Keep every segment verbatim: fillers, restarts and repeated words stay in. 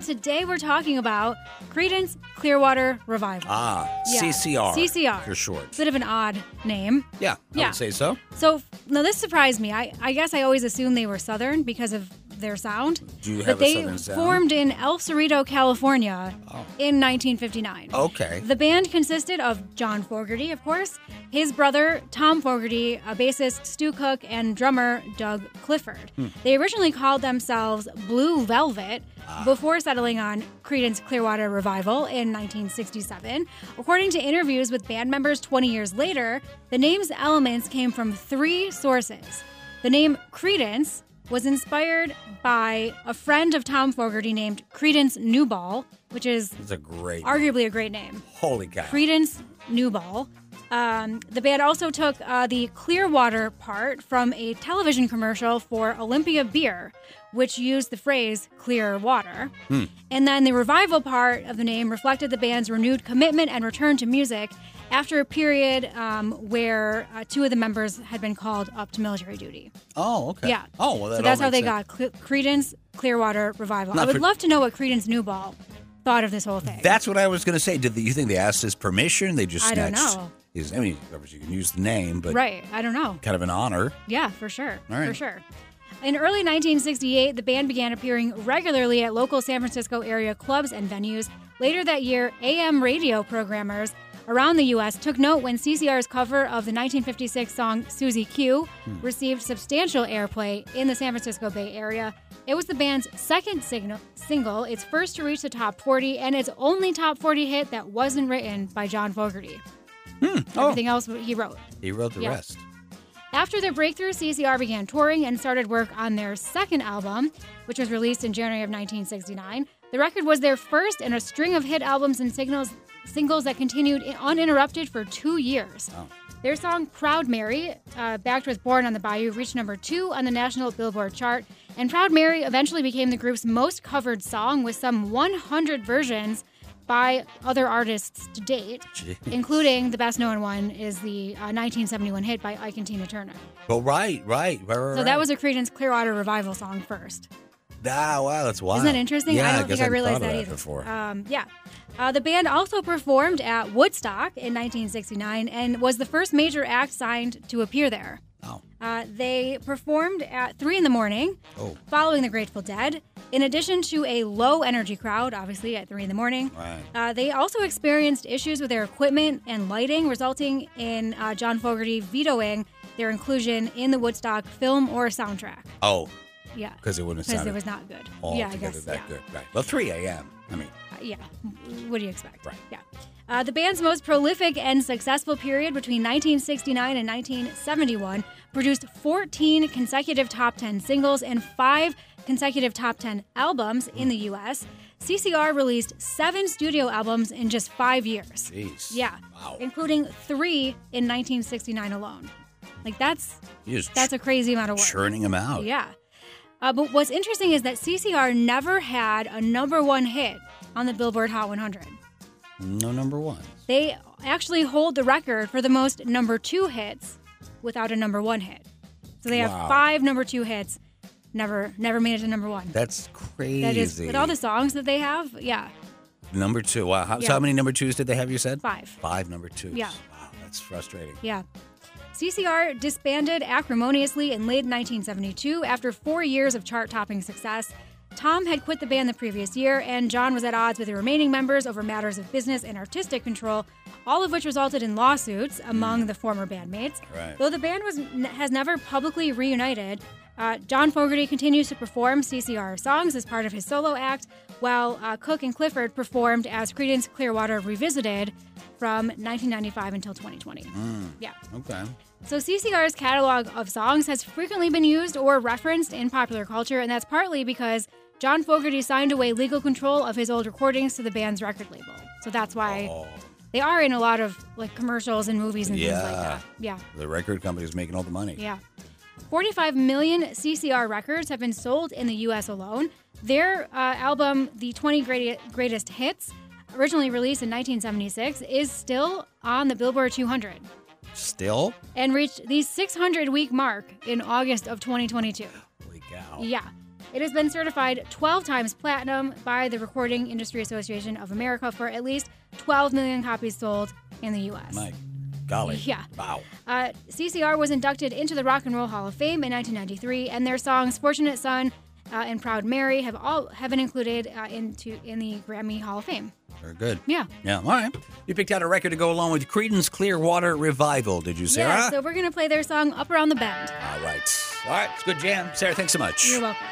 today we're talking about Creedence Clearwater Revival. Ah, Yeah. C C R. C C R. For short. Bit of an odd name. Yeah, I Yeah. would say so. So, now this surprised me. I, I guess I always assumed they were Southern because of their sound. Do you but have a they Southern sound? formed in El Cerrito, California Oh. in nineteen fifty-nine. Okay. The band consisted of John Fogerty, of course, his brother Tom Fogerty, a bassist Stu Cook, and drummer Doug Clifford. Hmm. They originally called themselves Blue Velvet Ah. before settling on Creedence Clearwater Revival in nineteen sixty-seven. According to interviews with band members twenty years later, the name's elements came from three sources. The name Creedence was inspired by a friend of Tom Fogerty named Creedence Newball, which is It's a great. arguably a great name. Holy cow. Creedence Newball. Um, the band also took uh, the Clearwater part from a television commercial for Olympia Beer, which used the phrase clear water. Hmm. And then the revival part of the name reflected the band's renewed commitment and return to music after a period um, where uh, two of the members had been called up to military duty. Oh, okay. Yeah. Oh, well, that so that's all how they makes sense. got Cle- Creedence Clearwater Revival. Not I would for- love to know what Creedence Newball thought of this whole thing. That's what I was going to say. Did the, you think they asked his permission? They just I don't snatched know. his. I mean, obviously you can use the name, but Right. I don't know. kind of an honor. Yeah, for sure. All right. For sure. In early nineteen sixty-eight, the band began appearing regularly at local San Francisco area clubs and venues. Later that year, A M radio programmers around the U S took note when C C R's cover of the nineteen fifty-six song Susie Q Hmm. received substantial airplay in the San Francisco Bay Area. It was the band's second signal, single, its first to reach the top forty, and its only top forty hit that wasn't written by John Fogerty. Hmm. Oh, Everything else he wrote. he wrote the Yeah. rest. After their breakthrough, C C R began touring and started work on their second album, which was released in January of nineteen sixty-nine. The record was their first in a string of hit albums and signals, singles that continued uninterrupted for two years. Oh. Their song Proud Mary, uh, backed with Born on the Bayou, reached number two on the national Billboard chart, and Proud Mary eventually became the group's most covered song with some one hundred versions by other artists to date, Jeez. including the best known one is the uh, nineteen seventy-one hit by Ike and Tina Turner. Well, right, right, right, right. So that was a Creedence Clearwater Revival song first. Ah, wow, that's wild. Isn't that interesting? Yeah, I don't guess think I hadn't realized thought of that that either. before. Um, yeah. Uh, the band also performed at Woodstock in nineteen sixty-nine and was the first major act signed to appear there. Oh. Uh, they performed at three in the morning, Oh. following the Grateful Dead. In addition to a low energy crowd, obviously at three in the morning, Right. uh, they also experienced issues with their equipment and lighting, resulting in uh, John Fogerty vetoing their inclusion in the Woodstock film or soundtrack. Oh, Yeah, because it wouldn't have because sounded it was not good. all yeah, I together guess. that yeah. good. Right. Well, three a.m. I mean, Uh, yeah. What do you expect? Right. Yeah. Uh, the band's most prolific and successful period between nineteen sixty-nine and nineteen seventy-one produced fourteen consecutive top ten singles and five consecutive top ten albums in the U S. C C R released seven studio albums in just five years. jeez. Yeah. Wow. Including three in nineteen sixty-nine alone. Like, that's You just that's a crazy amount of work. churning them out. Yeah. Uh, but what's interesting is that C C R never had a number one hit on the Billboard Hot one hundred. No number one. They actually hold the record for the most number two hits without a number one hit. So they have Wow. five number two hits, never never made it to number one. That's crazy. That is, with all the songs that they have, yeah, Number two. Wow. How, Yeah. So how many number twos did they have, you said? five. Five number twos. Yeah. Wow, that's frustrating. Yeah. C C R disbanded acrimoniously in late nineteen seventy-two after four years of chart-topping success. Tom had quit the band the previous year, and John was at odds with the remaining members over matters of business and artistic control, all of which resulted in lawsuits among the former bandmates. Right. Though the band was has never publicly reunited, uh, John Fogerty continues to perform C C R songs as part of his solo act, while uh, Cook and Clifford performed as Creedence Clearwater Revisited from nineteen ninety-five until twenty twenty. Yeah. Okay. So C C R's catalog of songs has frequently been used or referenced in popular culture, and that's partly because John Fogerty signed away legal control of his old recordings to the band's record label. So that's why Oh, they are in a lot of like commercials and movies and things like Yeah. that. Yeah. the record company's making all the money. Yeah. forty-five million C C R records have been sold in the U S alone. Their uh, album, The twenty Great- Greatest Hits, originally released in nineteen seventy-six, is still on the Billboard two hundred Still? and reached the six hundred week mark in August of twenty twenty-two. Holy cow. Yeah. It has been certified twelve times platinum by the Recording Industry Association of America for at least twelve million copies sold in the U S. My golly. Yeah. Wow. Uh, C C R was inducted into the Rock and Roll Hall of Fame in nineteen ninety-three, and their songs "Fortunate Son" uh, and "Proud Mary" have all have been included uh, into in the Grammy Hall of Fame. Very good. Yeah. Yeah. All right. You picked out a record to go along with Creedence Clearwater Revival, did you, Sarah? Yeah, so we're going to play their song "Up Around the Bend." All right. All right. It's a good jam. Sarah, thanks so much. You're welcome.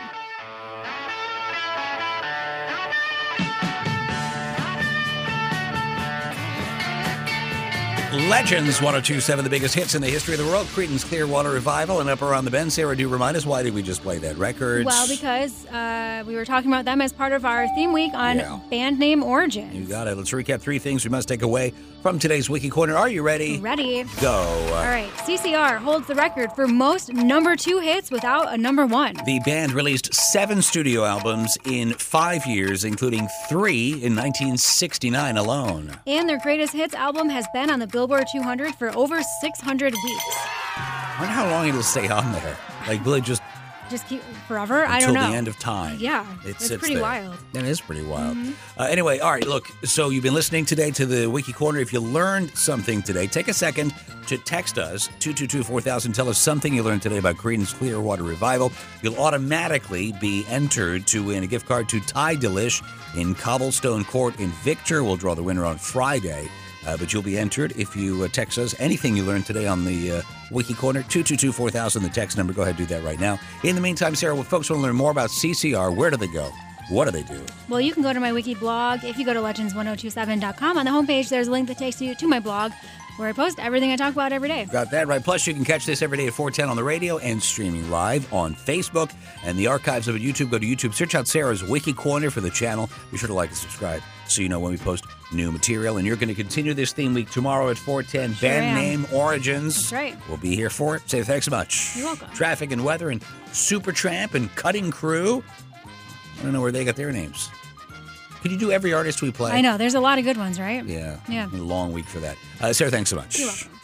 Legends one oh two point seven, the biggest hits in the history of the world. Creedence Clearwater Revival and Up Around the Bend. Sarah, do remind us, why did we just play that record? Well, because uh, we were talking about them as part of our theme week on Yeah. band name origins. You got it. Let's recap three things we must take away from today's Wiki Corner. Are you ready? Ready. Go. All right. C C R holds the record for most number two hits without a number one. The band released seven studio albums in five years, including three in nineteen sixty-nine alone. And their greatest hits album has been on the Billboard two hundred for over six hundred weeks. I wonder how long it'll stay on there. Like, will it just Just keep forever? I until don't know. the end of time? Yeah, It it's sits pretty there. wild. It is pretty wild. Uh, anyway, all right, look, so you've been listening today to the Wiki Corner. If you learned something today, take a second to text us, two two two, four thousand. Tell us something you learned today about Creedence Clearwater Revival. You'll automatically be entered to win a gift card to Thai Delish in Cobblestone Court in Victor. We'll draw the winner on Friday. Uh, but you'll be entered if you uh, text us anything you learned today on the uh, Wiki Corner, two two two, four thousand, the text number. Go ahead and do that right now. In the meantime, Sarah, if folks want to learn more about C C R, where do they go? What do they do? Well, you can go to my wiki blog. If you go to legends ten twenty-seven dot com, on the homepage, there's a link that takes you to my blog where I post everything I talk about every day. Got that right. Plus, you can catch this every day at four ten on the radio and streaming live on Facebook. And the archives of it, YouTube, go to YouTube. Search out Sarah's Wiki Corner for the channel. Be sure to like and subscribe so you know when we post new material. And you're going to continue this theme week tomorrow at four ten. Sure Band am. name Origins. That's right. We'll be here for it. Say thanks so much. You're welcome. Traffic and Weather and Supertramp and Cutting Crew. I don't know where they got their names. Could you do every artist we play? I know. There's a lot of good ones, right? Yeah. Yeah. A long week for that. Uh, Sarah, thanks so much. You're welcome.